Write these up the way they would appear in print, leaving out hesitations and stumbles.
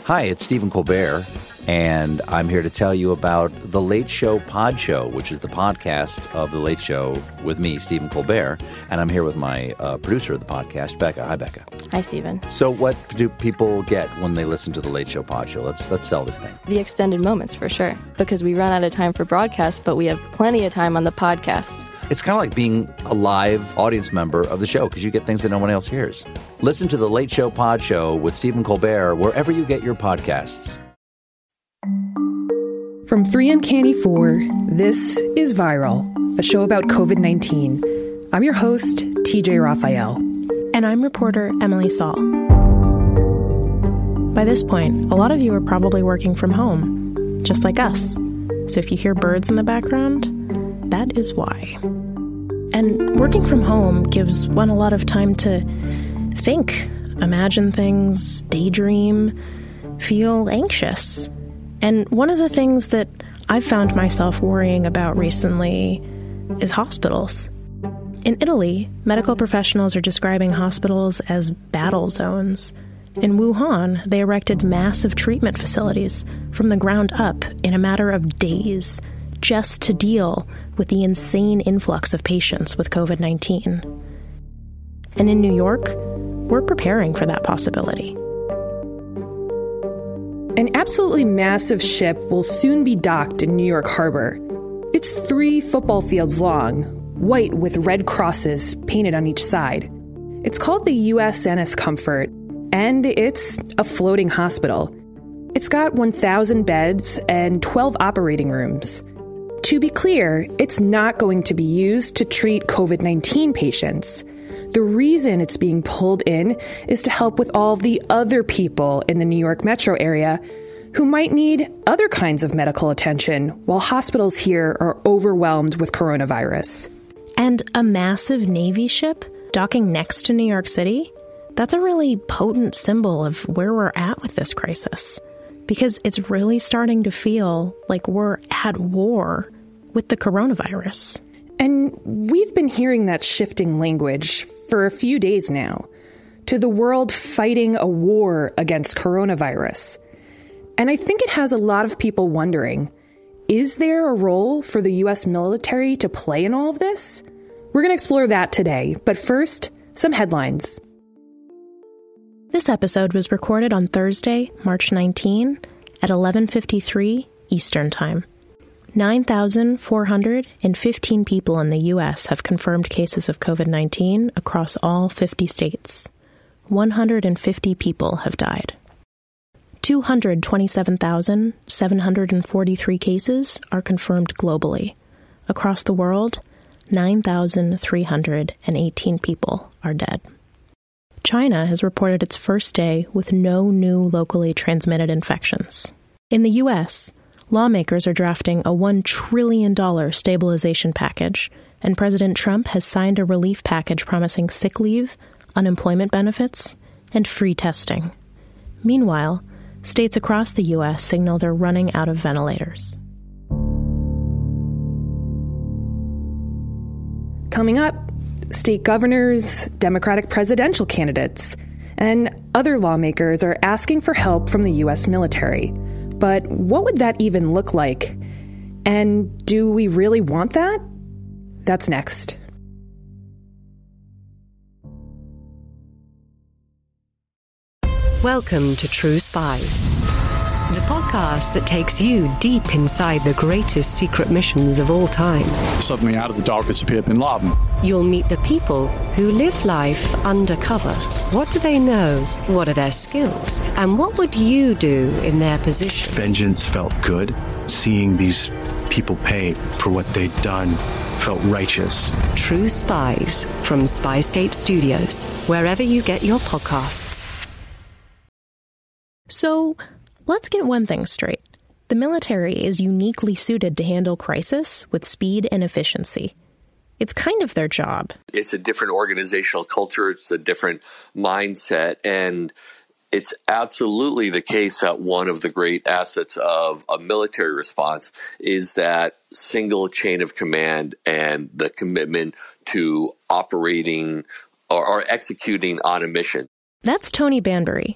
Hi, it's Stephen Colbert, and I'm here to tell you about The Late Show Pod Show, which is the podcast of The Late Show with me, Stephen Colbert, and I'm here with my producer of the podcast, Becca. Hi, Becca. Hi, Stephen. So what do people get when they listen to The Late Show Pod Show? Let's sell this thing. The extended moments, for sure, because we run out of time for broadcast, but we have plenty of time on the podcast. It's kind of like being a live audience member of the show because you get things that no one else hears. Listen to The Late Show Pod Show with Stephen Colbert wherever you get your podcasts. From 3 Uncanny 4, this is Viral, a show about COVID-19. I'm your host, TJ Raphael. And I'm reporter Emily Saul. By this point, a lot of you are probably working from home, just like us. So if you hear birds in the background, that is why. And working from home gives one a lot of time to think, imagine things, daydream, feel anxious. And one of the things that I've found myself worrying about recently is hospitals. In Italy, medical professionals are describing hospitals as battle zones. In Wuhan, they erected massive treatment facilities from the ground up in a matter of days, just to deal with the insane influx of patients with COVID-19. And in New York, we're preparing for that possibility. An absolutely massive ship will soon be docked in New York Harbor. It's 3 football fields long, white with red crosses painted on each side. It's called the USNS Comfort, and it's a floating hospital. It's got 1,000 beds and 12 operating rooms. To be clear, it's not going to be used to treat COVID-19 patients. The reason it's being pulled in is to help with all the other people in the New York metro area who might need other kinds of medical attention while hospitals here are overwhelmed with coronavirus. And a massive Navy ship docking next to New York City? That's a really potent symbol of where we're at with this crisis. Because it's really starting to feel like we're at war with the coronavirus. And we've been hearing that shifting language for a few days now, to the world fighting a war against coronavirus. And I think it has a lot of people wondering, is there a role for the U.S. military to play in all of this? We're going to explore that today, but first, some headlines. This episode was recorded on Thursday, March 19 at 11:53 Eastern Time. 9,415 people in the U.S. have confirmed cases of COVID-19 across all 50 states. 150 people have died. 227,743 cases are confirmed globally. Across the world, 9,318 people are dead. China has reported its first day with no new locally transmitted infections. In the U.S., lawmakers are drafting a $1 trillion stabilization package, and President Trump has signed a relief package promising sick leave, unemployment benefits, and free testing. Meanwhile, states across the U.S. signal they're running out of ventilators. Coming up, state governors, Democratic presidential candidates, and other lawmakers are asking for help from the U.S. military. But what would that even look like? And do we really want that? That's next. Welcome to True Spies, the podcast that takes you deep inside the greatest secret missions of all time. Suddenly, out of the darkness appeared Bin Laden. You'll meet the people who live life undercover. What do they know? What are their skills? And what would you do in their position? Vengeance felt good. Seeing these people pay for what they'd done felt righteous. True Spies from Spyscape Studios, wherever you get your podcasts. So, let's get one thing straight. The military is uniquely suited to handle crisis with speed and efficiency. It's kind of their job. It's a different organizational culture. It's a different mindset. And it's absolutely the case that one of the great assets of a military response is that single chain of command and the commitment to operating or executing on a mission. That's Tony Banbury.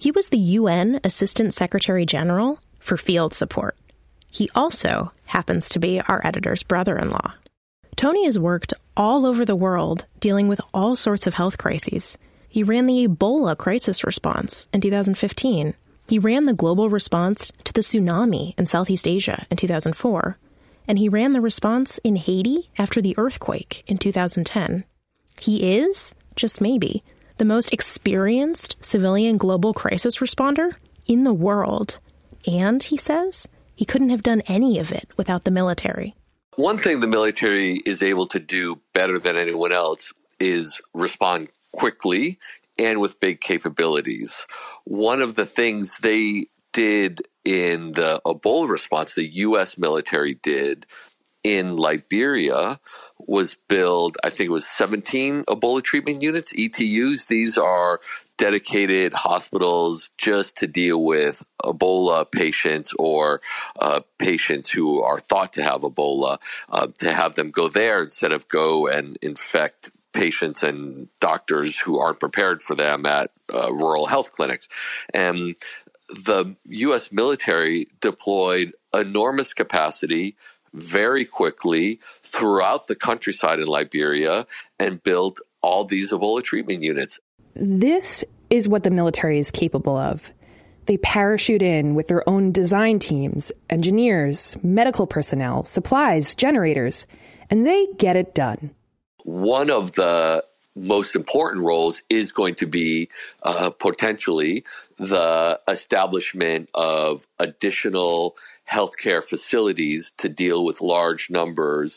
He was the UN Assistant Secretary General for Field Support. He also happens to be our editor's brother-in-law. Tony has worked all over the world dealing with all sorts of health crises. He ran the Ebola crisis response in 2015. He ran the global response to the tsunami in Southeast Asia in 2004. And he ran the response in Haiti after the earthquake in 2010. He is, just maybe, the most experienced civilian global crisis responder in the world. And, he says, he couldn't have done any of it without the military. One thing the military is able to do better than anyone else is respond quickly and with big capabilities. One of the things they did in the Ebola response, the U.S. military did in Liberia, was build, I think it was 17 Ebola treatment units, ETUs. These are dedicated hospitals just to deal with Ebola patients or patients who are thought to have Ebola, to have them go there instead of go and infect patients and doctors who aren't prepared for them at rural health clinics. And the U.S. military deployed enormous capacity very quickly throughout the countryside in Liberia and built all these Ebola treatment units. This is what the military is capable of. They parachute in with their own design teams, engineers, medical personnel, supplies, generators, and they get it done. One of the most important roles is going to be potentially the establishment of additional healthcare facilities to deal with large numbers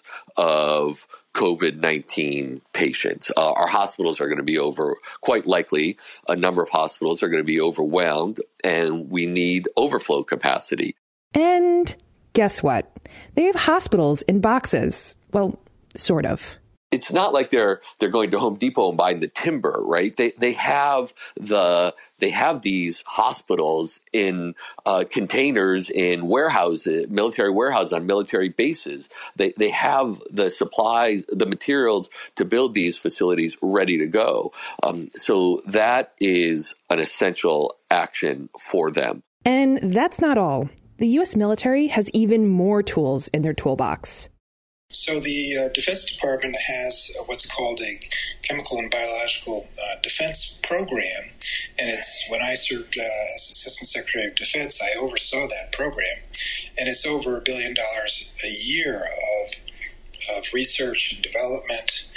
of COVID-19 patients. Our hospitals are going to be quite likely, a number of hospitals are going to be overwhelmed, and we need overflow capacity. And guess what? They have hospitals in boxes. Well, sort of. It's not like they're going to Home Depot and buying the timber, right? They have these hospitals in containers in warehouses, military warehouses on military bases. They have the supplies, the materials to build these facilities ready to go. So that is an essential action for them. And that's not all. The U.S. military has even more tools in their toolbox. So the Defense Department has what's called a Chemical and Biological Defense Program, and it's when I served as Assistant Secretary of Defense, I oversaw that program, and it's over $1 billion a year of research and development,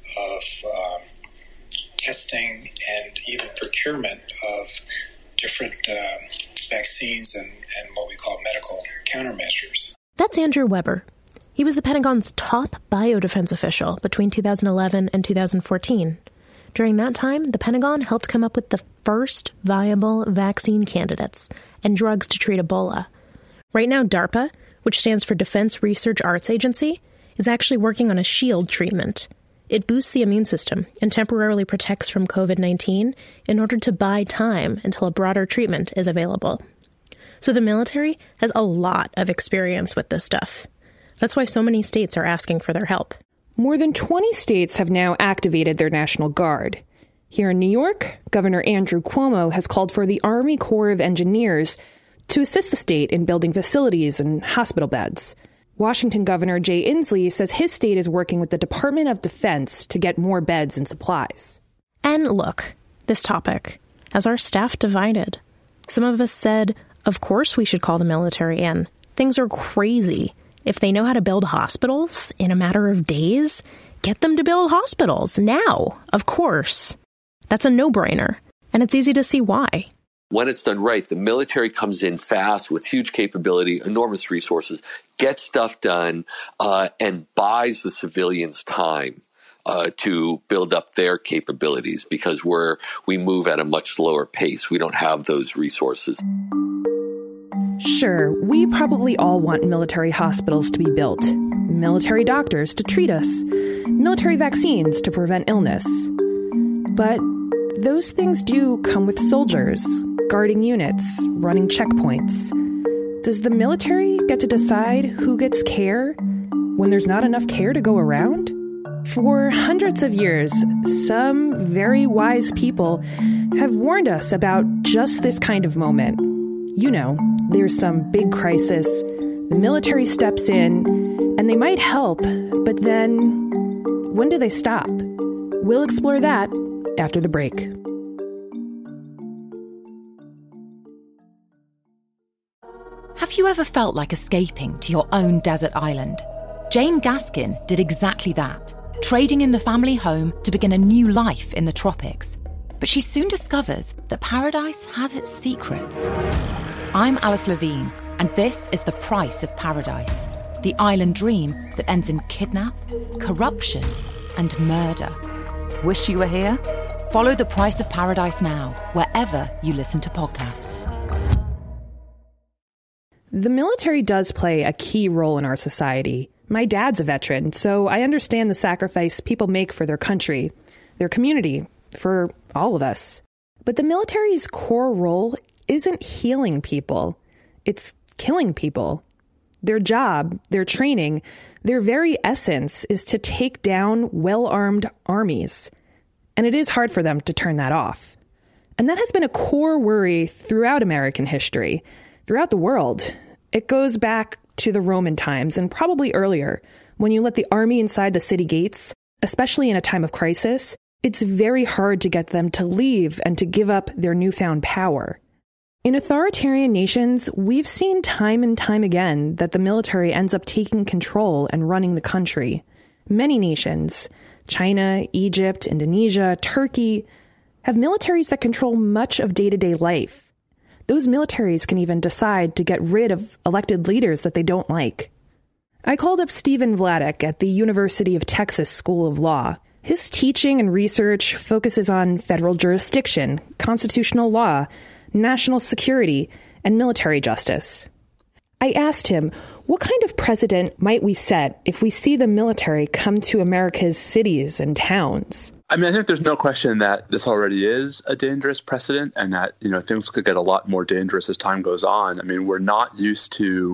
of testing, and even procurement of different vaccines and what we call medical countermeasures. That's Andrew Weber. He was the Pentagon's top biodefense official between 2011 and 2014. During that time, the Pentagon helped come up with the first viable vaccine candidates and drugs to treat Ebola. Right now, DARPA, which stands for Defense Research Arts Agency, is actually working on a shield treatment. It boosts the immune system and temporarily protects from COVID-19 in order to buy time until a broader treatment is available. So the military has a lot of experience with this stuff. That's why so many states are asking for their help. More than 20 states have now activated their National Guard. Here in New York, Governor Andrew Cuomo has called for the Army Corps of Engineers to assist the state in building facilities and hospital beds. Washington Governor Jay Inslee says his state is working with the Department of Defense to get more beds and supplies. And look, this topic, as our staff divided. Some of us said, of course we should call the military in. Things are crazy. If they know how to build hospitals in a matter of days, get them to build hospitals now, of course. That's a no-brainer, and it's easy to see why. When it's done right, the military comes in fast with huge capability, enormous resources, gets stuff done, and buys the civilians time to build up their capabilities because we move at a much slower pace. We don't have those resources. Sure, we probably all want military hospitals to be built, military doctors to treat us, military vaccines to prevent illness. But those things do come with soldiers, guarding units, running checkpoints. Does the military get to decide who gets care when there's not enough care to go around? For hundreds of years, some very wise people have warned us about just this kind of moment. You know, there's some big crisis, the military steps in, and they might help, but then when do they stop? We'll explore that after the break. Have you ever felt like escaping to your own desert island? Jane Gaskin did exactly that, trading in the family home to begin a new life in the tropics. But she soon discovers that paradise has its secrets. I'm Alice Levine, and this is The Price of Paradise, the island dream that ends in kidnap, corruption, and murder. Wish you were here? Follow The Price of Paradise now, wherever you listen to podcasts. The military does play a key role in our society. My dad's a veteran, so I understand the sacrifice people make for their country, their community, for all of us. But the military's core role isn't healing people. It's killing people. Their job, their training, their very essence is to take down well-armed armies. And it is hard for them to turn that off. And that has been a core worry throughout American history, throughout the world. It goes back to the Roman times and probably earlier. When you let the army inside the city gates, especially in a time of crisis, it's very hard to get them to leave and to give up their newfound power. In authoritarian nations, we've seen time and time again that the military ends up taking control and running the country. Many nations, China, Egypt, Indonesia, Turkey, have militaries that control much of day-to-day life. Those militaries can even decide to get rid of elected leaders that they don't like. I called up Stephen Vladeck at the University of Texas School of Law. His teaching and research focuses on federal jurisdiction, constitutional law, national security, and military justice. I asked him, what kind of precedent might we set if we see the military come to America's cities and towns? I mean, I think there's no question that this already is a dangerous precedent and that, things could get a lot more dangerous as time goes on. I mean, we're not used to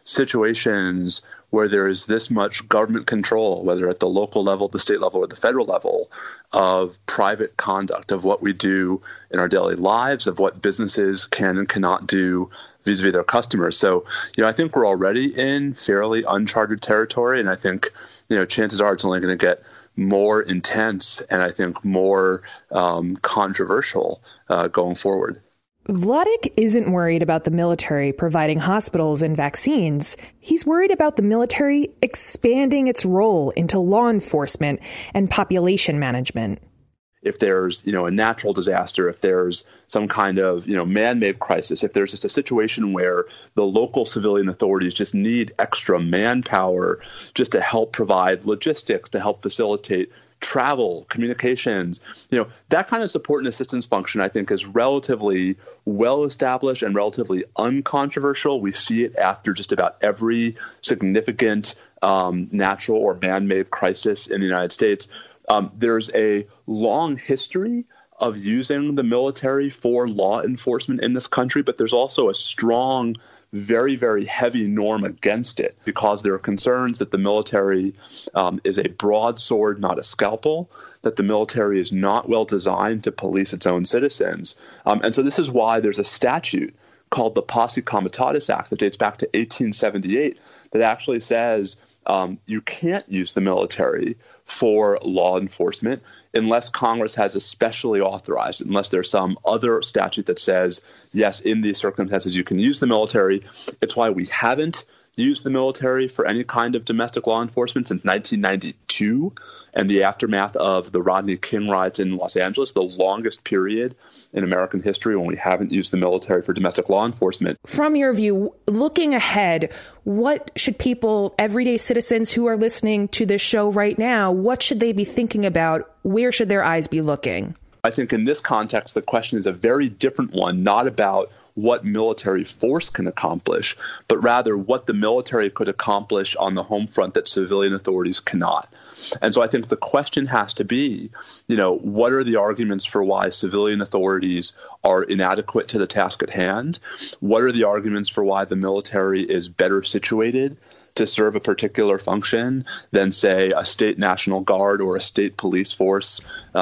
situations where there is this much government control, whether at the local level, the state level, or the federal level, of private conduct, of what we do in our daily lives, of what businesses can and cannot do vis-a-vis their customers. So, I think we're already in fairly uncharted territory, and I think, chances are it's only going to get more intense and I think more controversial going forward. Vladeck isn't worried about the military providing hospitals and vaccines. He's worried about the military expanding its role into law enforcement and population management. If there's, a natural disaster, if there's some kind of, man-made crisis, if there's just a situation where the local civilian authorities just need extra manpower just to help provide logistics, to help facilitate travel, communications, that kind of support and assistance function, I think, is relatively well established and relatively uncontroversial. We see it after just about every significant natural or man-made crisis in the United States. There's a long history of using the military for law enforcement in this country, but there's also a strong, very, very heavy norm against it because there are concerns that the military is a broadsword, not a scalpel, that the military is not well designed to police its own citizens. And so this is why there's a statute called the Posse Comitatus Act that dates back to 1878 that actually says you can't use the military for law enforcement unless Congress has especially authorized it, unless there's some other statute that says, yes, in these circumstances, you can use the military. It's why we haven't used the military for any kind of domestic law enforcement since 1992 and the aftermath of the Rodney King riots in Los Angeles, the longest period in American history when we haven't used the military for domestic law enforcement. From your view, looking ahead, what should people, everyday citizens who are listening to this show right now, what should they be thinking about? Where should their eyes be looking? I think in this context, the question is a very different one, not about what military force can accomplish, but rather what the military could accomplish on the home front that civilian authorities cannot. And so I think the question has to be, what are the arguments for why civilian authorities are inadequate to the task at hand? What are the arguments for why the military is better situated to serve a particular function than, say, a state National Guard or a state police force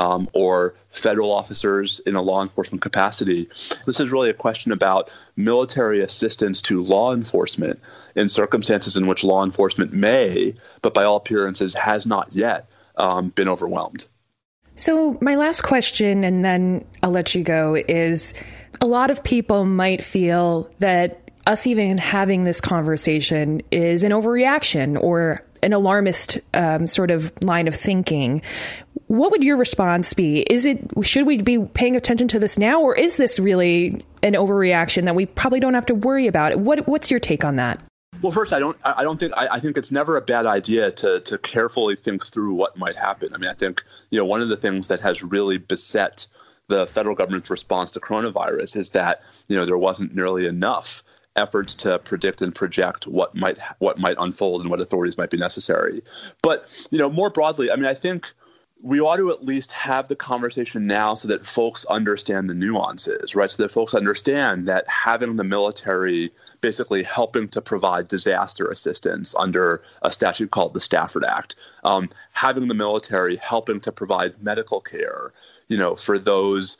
or federal officers in a law enforcement capacity? This is really a question about military assistance to law enforcement in circumstances in which law enforcement may, but by all appearances has not yet been overwhelmed. So my last question, and then I'll let you go, is a lot of people might feel that us even having this conversation is an overreaction or an alarmist sort of line of thinking. What would your response be? Should we be paying attention to this now, or is this really an overreaction that we probably don't have to worry about? What's your take on that? Well, first, I think it's never a bad idea to carefully think through what might happen. I mean, I think, one of the things that has really beset the federal government's response to coronavirus is that, there wasn't nearly enough efforts to predict and project what might unfold and what authorities might be necessary. But, more broadly, I mean, I think we ought to at least have the conversation now so that folks understand the nuances, right? So that folks understand that having the military basically helping to provide disaster assistance under a statute called the Stafford Act, having the military helping to provide medical care, for those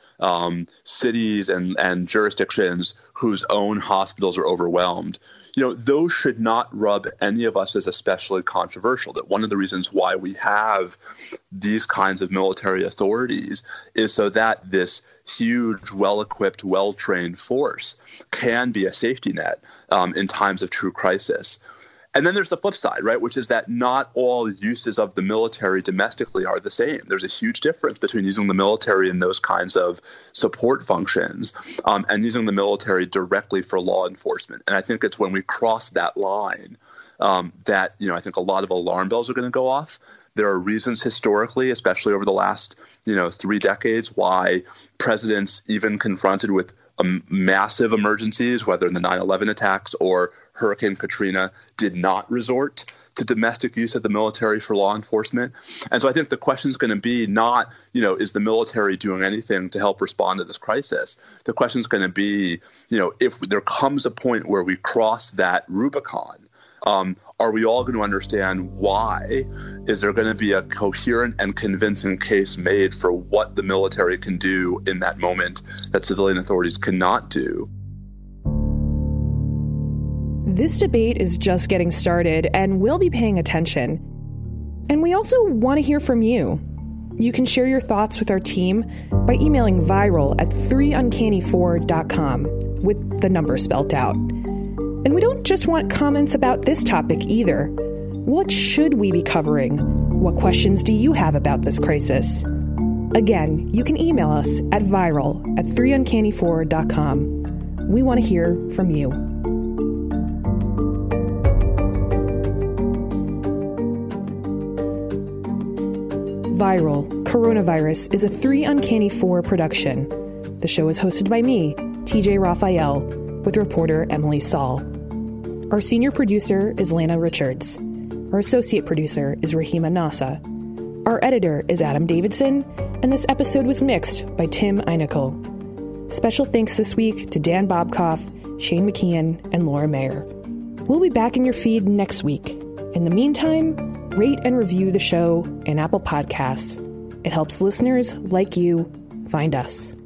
cities and jurisdictions whose own hospitals are overwhelmed, those should not rub any of us as especially controversial. That one of the reasons why we have these kinds of military authorities is so that this huge, well-equipped, well-trained force can be a safety net in times of true crisis. And then there's the flip side, right, which is that not all uses of the military domestically are the same. There's a huge difference between using the military in those kinds of support functions and using the military directly for law enforcement. And I think it's when we cross that line that, I think a lot of alarm bells are going to go off. There are reasons historically, especially over the last, 3 decades, why presidents, even confronted with massive emergencies, whether in the 9/11 attacks or Hurricane Katrina, did not resort to domestic use of the military for law enforcement. And so I think the question is going to be not, is the military doing anything to help respond to this crisis? The question is going to be, if there comes a point where we cross that Rubicon, are we all going to understand why? Is there going to be a coherent and convincing case made for what the military can do in that moment that civilian authorities cannot do? This debate is just getting started, and we'll be paying attention. And we also want to hear from you. You can share your thoughts with our team by emailing viral@3uncanny4.com with the number spelt out. And we don't just want comments about this topic either. What should we be covering? What questions do you have about this crisis? Again, you can email us at viral@3uncanny4.com. We want to hear from you. Viral Coronavirus is a 3 Uncanny 4 production. The show is hosted by me, TJ Raphael, with reporter Emily Saul. Our senior producer is Lana Richards. Our associate producer is Rahima Nasa. Our editor is Adam Davidson, and this episode was mixed by Tim Einikel. Special thanks this week to Dan Bobkoff, Shane McKeon, and Laura Mayer. We'll be back in your feed next week. In the meantime, rate and review the show in Apple Podcasts. It helps listeners like you find us.